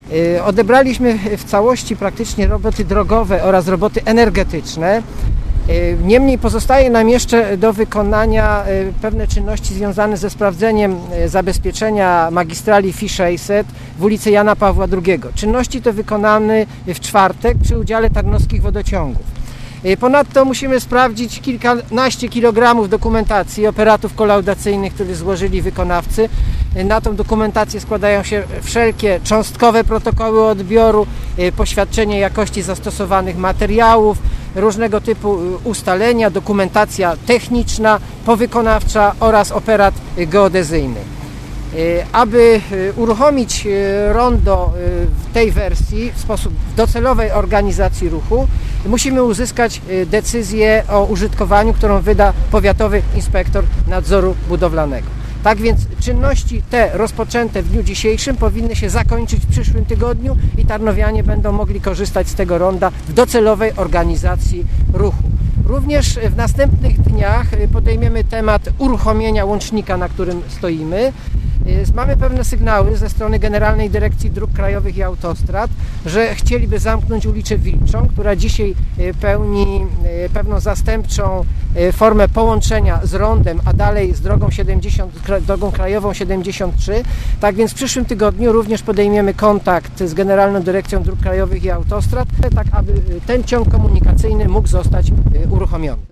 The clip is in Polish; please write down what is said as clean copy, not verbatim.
Odebraliśmy w całości praktycznie roboty drogowe oraz roboty energetyczne. Niemniej pozostaje nam jeszcze do wykonania pewne czynności związane ze sprawdzeniem zabezpieczenia magistrali Fi-600 w ulicy Jana Pawła II. Czynności te wykonane w czwartek przy udziale Tarnowskich Wodociągów. Ponadto musimy sprawdzić kilkanaście kilogramów dokumentacji operatów kolaudacyjnych, które złożyli wykonawcy. Na tą dokumentację składają się wszelkie cząstkowe protokoły odbioru, poświadczenie jakości zastosowanych materiałów, różnego typu ustalenia, dokumentacja techniczna, powykonawcza oraz operat geodezyjny. Aby uruchomić rondo w tej wersji w sposób docelowej organizacji ruchu, musimy uzyskać decyzję o użytkowaniu, którą wyda powiatowy inspektor nadzoru budowlanego. Tak więc czynności te rozpoczęte w dniu dzisiejszym powinny się zakończyć w przyszłym tygodniu i tarnowianie będą mogli korzystać z tego ronda w docelowej organizacji ruchu. Również w następnych dniach podejmiemy temat uruchomienia łącznika, na którym stoimy. Mamy pewne sygnały ze strony Generalnej Dyrekcji Dróg Krajowych i Autostrad, że chcieliby zamknąć ulicę Wilczą, która dzisiaj pełni pewną zastępczą formę połączenia z rondem, a dalej z drogą krajową 73. Tak więc w przyszłym tygodniu również podejmiemy kontakt z Generalną Dyrekcją Dróg Krajowych i Autostrad, tak aby ten ciąg komunikacyjny mógł zostać uruchomiony.